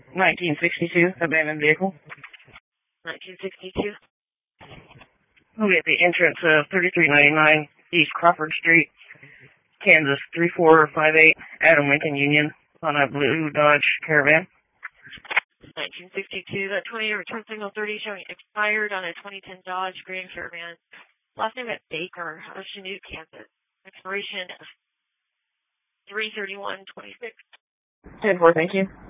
1962, abandoned vehicle. 1962. We'll be at the entrance of 3399 East Crawford Street, Kansas 3458, Adam Lincoln Union, on a blue Dodge Caravan. 1962, that 20-year return signal 30 showing expired on a 2010 Dodge Grand Caravan. Last name at Baker, out of Chanute, Kansas. Expiration 3/31/26. 10-4, thank you.